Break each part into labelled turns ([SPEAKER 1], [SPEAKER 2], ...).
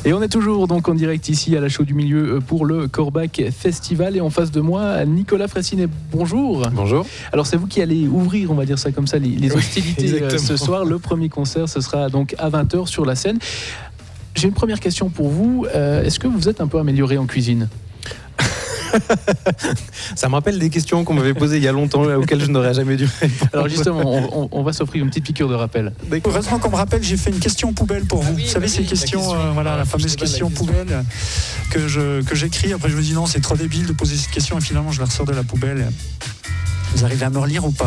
[SPEAKER 1] Et on est toujours donc en direct ici à la Chaux du Milieu pour le Corbach Festival. Et en face de moi, Nicolas Fraissinet, bonjour.
[SPEAKER 2] Bonjour.
[SPEAKER 1] Alors c'est vous qui allez ouvrir, on va dire ça comme ça, les hostilités ce soir. Le premier concert, ce sera donc à 20h sur la scène. J'ai une première question pour vous. Est-ce que vous êtes un peu amélioré en cuisine ?
[SPEAKER 2] Ça me rappelle des questions qu'on m'avait posées il y a longtemps auxquelles je n'aurais jamais dû répondre.
[SPEAKER 1] Alors justement, on va s'offrir une petite piqûre de rappel.
[SPEAKER 3] Heureusement qu'on me rappelle, j'ai fait une question poubelle pour vous. Vous savez, ces questions, la fameuse question poubelle que j'écris. Après, je me dis non, c'est trop débile de poser cette question et finalement, je la ressors de la poubelle. Vous arrivez à me relire ou pas ?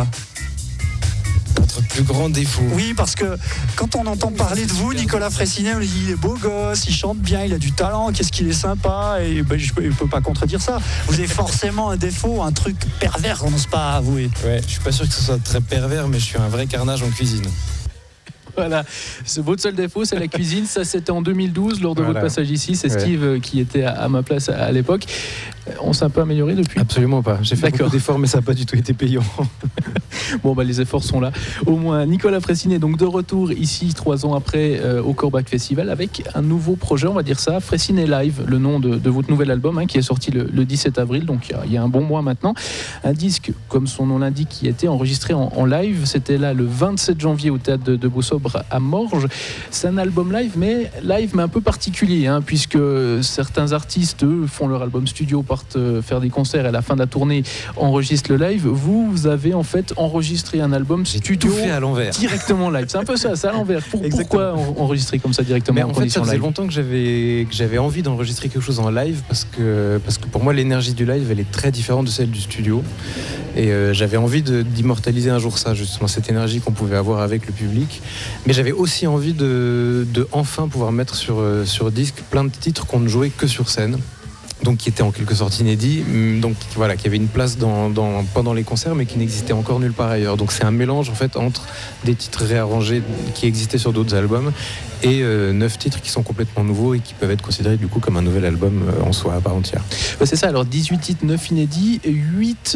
[SPEAKER 2] Votre plus grand défaut.
[SPEAKER 3] Oui, parce que quand on entend parler de vous, Nicolas Fraissinet, on dit il est beau gosse, il chante bien, il a du talent, qu'est-ce qu'il est sympa, et je ne peux pas contredire ça. Vous avez forcément un défaut, un truc pervers qu'on n'ose pas avouer.
[SPEAKER 2] Ouais, je suis pas sûr que ce soit très pervers, mais je suis un vrai carnage en cuisine.
[SPEAKER 1] Voilà, votre seul défaut, c'est la cuisine. Ça, c'était en 2012, lors de votre passage ici. C'est Steve qui était à ma place à l'époque. On s'est un peu amélioré depuis ?
[SPEAKER 2] Absolument pas. J'ai fait beaucoup d'efforts, mais ça n'a pas du tout été payant.
[SPEAKER 1] Bon, les efforts sont là. Au moins, Nicolas Fraissinet, donc de retour ici 3 ans après au Corbach Festival avec un nouveau projet, on va dire ça, Fraissinet Live, le nom de votre nouvel album qui est sorti le 17 avril, donc il y a un bon mois maintenant. Un disque, comme son nom l'indique, qui a été enregistré en live. C'était là le 27 janvier au théâtre de Beausobre à Morges. C'est un album live, mais un peu particulier, puisque certains artistes, eux, font leur album studio, partent faire des concerts et à la fin de la tournée enregistrent le live. Vous avez en fait enregistré un album studio
[SPEAKER 2] fait à l'envers.
[SPEAKER 1] Directement live. C'est un peu ça, c'est à l'envers. Pourquoi enregistrer comme ça directement en condition live ?
[SPEAKER 2] Ça faisait longtemps que j'avais envie d'enregistrer quelque chose en live parce que pour moi l'énergie du live elle est très différente de celle du studio et j'avais envie d'immortaliser un jour ça, justement cette énergie qu'on pouvait avoir avec le public, mais j'avais aussi envie de enfin pouvoir mettre sur disque plein de titres qu'on ne jouait que sur scène, donc qui étaient en quelque sorte inédits, donc voilà, qui avait une place pendant les concerts mais qui n'existait encore nulle part ailleurs. Donc c'est un mélange en fait entre des titres réarrangés qui existaient sur d'autres albums et 9 titres qui sont complètement nouveaux et qui peuvent être considérés du coup comme un nouvel album en soi à part entière.
[SPEAKER 1] C'est ça, alors 18 titres, 9 inédits, 8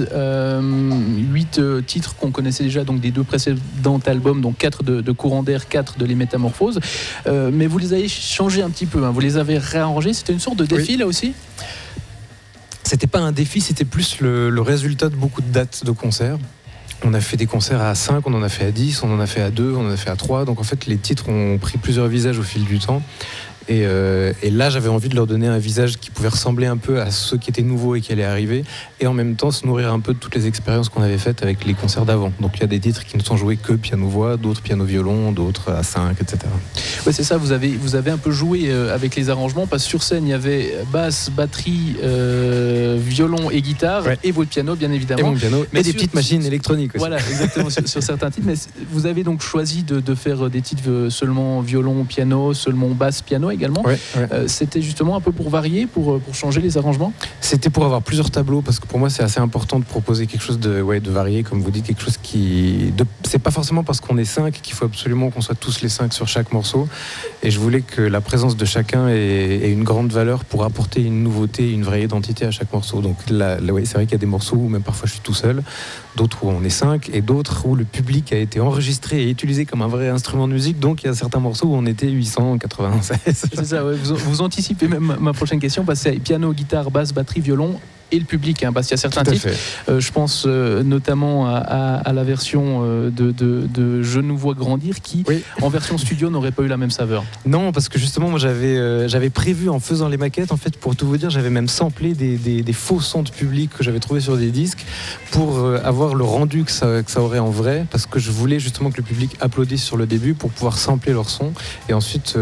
[SPEAKER 1] titres qu'on connaissait déjà donc des 2 précédents albums, donc 4 de Courant d'air, 4 de Les Métamorphoses, mais vous les avez changés un petit peu, vous les avez réarrangés, c'était une sorte de défi là aussi ?
[SPEAKER 2] C'était pas un défi, c'était plus le résultat de beaucoup de dates de concerts. On a fait des concerts à 5, on en a fait à 10, on en a fait à 2, on en a fait à 3. Donc en fait, les titres ont pris plusieurs visages au fil du temps. Et là, j'avais envie de leur donner un visage qui pouvait ressembler un peu à ceux qui étaient nouveaux et qui allaient arriver, et en même temps se nourrir un peu de toutes les expériences qu'on avait faites avec les concerts d'avant. Donc il y a des titres qui ne sont joués que piano-voix, d'autres piano-violon, d'autres à 5, etc.
[SPEAKER 1] Ouais, c'est ça, vous avez un peu joué avec les arrangements, parce que sur scène, il y avait basse, batterie, violon et guitare, et votre piano, bien évidemment.
[SPEAKER 2] Et mon piano, mais des petites machines électroniques aussi.
[SPEAKER 1] Voilà, exactement, sur certains titres. Mais vous avez donc choisi de faire des titres seulement violon, piano, seulement basse, piano également. C'était justement un peu pour varier, pour changer les arrangements ?
[SPEAKER 2] C'était pour avoir plusieurs tableaux, parce que pour moi c'est assez important de proposer quelque chose de varié, comme vous dites, quelque chose c'est pas forcément parce qu'on est 5 qu'il faut absolument qu'on soit tous les 5 sur chaque morceau, et je voulais que la présence de chacun ait une grande valeur pour apporter une nouveauté, une vraie identité à chaque morceau. Donc là, c'est vrai qu'il y a des morceaux où même parfois je suis tout seul, d'autres où on est 5, et d'autres où le public a été enregistré et utilisé comme un vrai instrument de musique, donc il y a certains morceaux où on était 896.
[SPEAKER 1] C'est ça, vous anticipez même ma prochaine question, parce que c'est piano, guitare, basse, batterie, violon et le public, parce qu'il y a certains titres, je pense notamment à la version de Je nous vois grandir qui, en version studio, n'aurait pas eu la même saveur.
[SPEAKER 2] Non, parce que justement, moi j'avais prévu en faisant les maquettes, en fait, pour tout vous dire, j'avais même samplé des faux sons de public que j'avais trouvés sur des disques pour avoir le rendu que ça aurait en vrai, parce que je voulais justement que le public applaudisse sur le début pour pouvoir sampler leurs sons et ensuite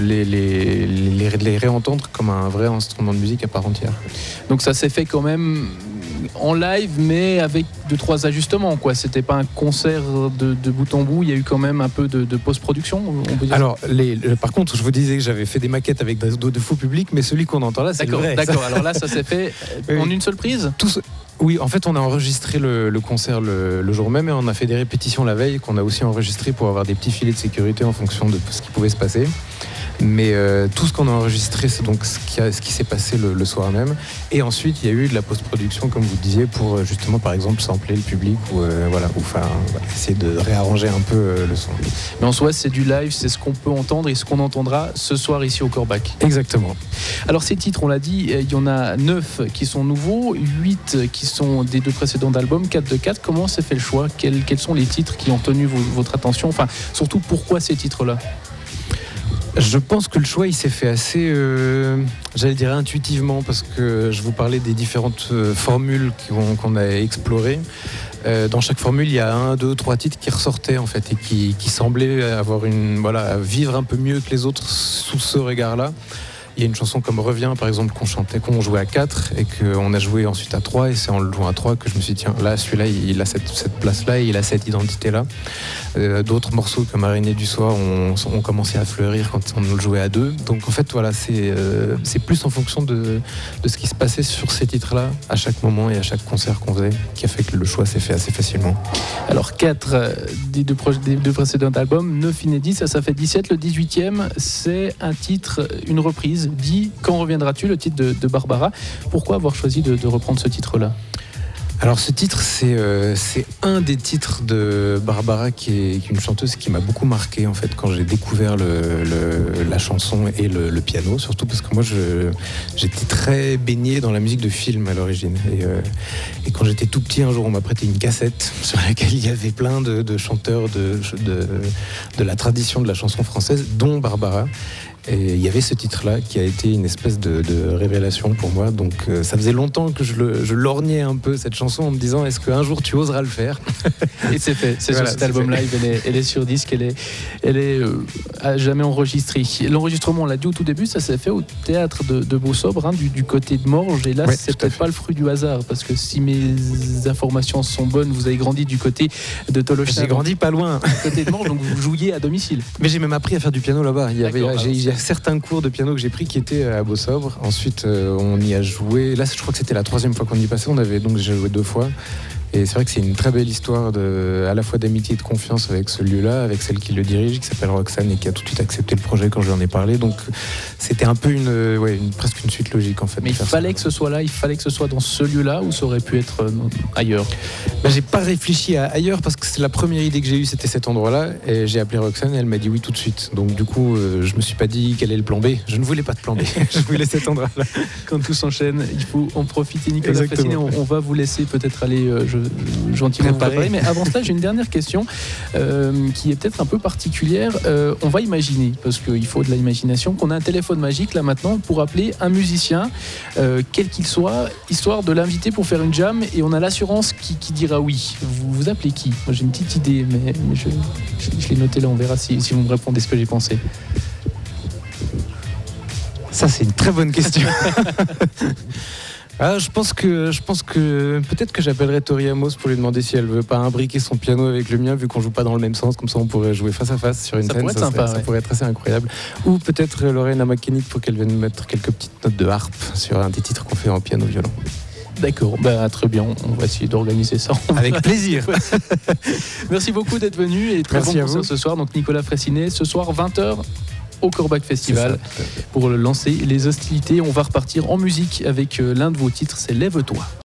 [SPEAKER 2] les réentendre comme un vrai instrument de musique à part entière.
[SPEAKER 1] Donc ça s'est fait quand même en live, mais avec 2-3 ajustements, quoi. C'était pas un concert de bout en bout, il y a eu quand même un peu de post-production, on peut dire.
[SPEAKER 2] Alors, par contre, je vous disais que j'avais fait des maquettes avec de faux publics, mais celui qu'on entend là, c'est le vrai.
[SPEAKER 1] D'accord, alors là, ça s'est fait en une seule prise ?
[SPEAKER 2] Oui, en fait, on a enregistré le concert le jour même, et on a fait des répétitions la veille qu'on a aussi enregistrées pour avoir des petits filets de sécurité en fonction de ce qui pouvait se passer. Mais tout ce qu'on a enregistré, c'est donc ce qui s'est passé le soir même. Et ensuite, il y a eu de la post-production, comme vous disiez, pour justement, par exemple, sampler le public ou essayer de réarranger un peu le son.
[SPEAKER 1] Mais en soi, c'est du live, c'est ce qu'on peut entendre et ce qu'on entendra ce soir ici au Corbach.
[SPEAKER 2] Exactement.
[SPEAKER 1] Alors ces titres, on l'a dit, il y en a 9 qui sont nouveaux, 8 qui sont des 2 précédents albums, 4 de 4. Comment s'est fait le choix ? Quels sont les titres qui ont tenu votre attention ? Enfin, surtout, pourquoi ces titres-là ?
[SPEAKER 2] Je pense que le choix il s'est fait assez, j'allais dire intuitivement, parce que je vous parlais des différentes formules qu'on a explorées. Dans chaque formule, il y a 1, 2, 3 titres qui ressortaient en fait et qui semblaient avoir vivre un peu mieux que les autres sous ce regard-là. Il y a une chanson comme Reviens, par exemple, qu'on jouait à 4 et qu'on a joué ensuite à 3. Et c'est en le jouant à 3 que je me suis dit, tiens, là, celui-là, il a cette place-là, il a cette identité-là. D'autres morceaux comme Araignée du soir ont commencé à fleurir quand on le jouait à 2. Donc en fait, voilà, c'est plus en fonction de ce qui se passait sur ces titres-là à chaque moment et à chaque concert qu'on faisait qui a fait que le choix s'est fait assez facilement.
[SPEAKER 1] Alors 4 des 2 précédents albums, 9 inédits, ça fait 17. Le 18e, c'est un titre, une reprise. Dit Quand reviendras-tu, le titre de Barbara. Pourquoi avoir choisi de reprendre ce titre-là ?
[SPEAKER 2] Alors ce titre, c'est un des titres de Barbara qui est une chanteuse qui m'a beaucoup marqué en fait quand j'ai découvert la chanson et le piano, surtout parce que moi j'étais très baigné dans la musique de film à l'origine et quand j'étais tout petit un jour on m'a prêté une cassette sur laquelle il y avait plein de chanteurs de la tradition de la chanson française, dont Barbara. Et il y avait ce titre-là qui a été une espèce de révélation pour moi. Donc ça faisait longtemps que je lorgnais un peu cette chanson en me disant est-ce qu'un jour tu oseras le faire ?
[SPEAKER 1] Et c'est fait. C'est voilà, sur cet album live, elle est sur disque, elle est à jamais enregistrée. L'enregistrement, on l'a dit au tout début, ça s'est fait au théâtre de Beau-Sobre, du côté de Morges. Et là, c'est peut-être pas le fruit du hasard, parce que si mes informations sont bonnes, vous avez grandi du côté de Tolochenaz.
[SPEAKER 2] J'ai grandi pas loin.
[SPEAKER 1] Du côté de Morges, donc vous jouiez à domicile.
[SPEAKER 2] Mais j'ai même appris à faire du piano là-bas. Il y a certains cours de piano que j'ai pris qui étaient à Beau-Sobre. Ensuite, on y a joué. Là, je crois que c'était la 3e fois qu'on y passait. Donc j'ai joué 2 fois. Et c'est vrai que c'est une très belle histoire à la fois d'amitié et de confiance avec ce lieu-là, avec celle qui le dirige, qui s'appelle Roxane et qui a tout de suite accepté le projet quand je lui en ai parlé. Donc c'était un peu presque une suite logique en fait.
[SPEAKER 1] Mais il fallait que ce soit là, il fallait que ce soit dans ce lieu-là ou ça aurait pu être ailleurs.
[SPEAKER 2] J'ai pas réfléchi à ailleurs parce que c'est la première idée que j'ai eue, c'était cet endroit-là. Et j'ai appelé Roxane et elle m'a dit oui tout de suite. Donc du coup, je me suis pas dit quel est le plan B. Je ne voulais pas de plan B. Je voulais cet endroit-là.
[SPEAKER 1] Quand tout s'enchaîne, il faut en profiter. Nicolas Fressinet, on va vous laisser peut-être aller gentiment vous préparer. Mais avant cela, j'ai une dernière question qui est peut-être un peu particulière. On va imaginer, parce qu'il faut de l'imagination, qu'on a un téléphone magique là maintenant pour appeler un musicien, quel qu'il soit, histoire de l'inviter pour faire une jam, et on a l'assurance qui dira oui. Vous appelez qui ? Moi j'ai une petite idée, mais je l'ai noté là, on verra si vous me répondez ce que j'ai pensé.
[SPEAKER 2] Ça c'est une très bonne question. Je pense que peut-être que j'appellerai Tori Amos pour lui demander si elle veut pas imbriquer son piano avec le mien, vu qu'on joue pas dans le même sens, comme ça on pourrait jouer face à face sur une scène. Ça pourrait être assez incroyable. Ou peut-être Lorena McKennitt pour qu'elle vienne mettre quelques petites notes de harpe sur un des titres qu'on fait en piano-violon.
[SPEAKER 1] D'accord, très bien, on va essayer d'organiser ça.
[SPEAKER 2] Avec plaisir.
[SPEAKER 1] Merci beaucoup d'être venu et très bon concert ce soir. Donc Nicolas Fressinet, ce soir 20h au Corbach Festival pour lancer les hostilités. On va repartir en musique avec l'un de vos titres, c'est Lève-toi.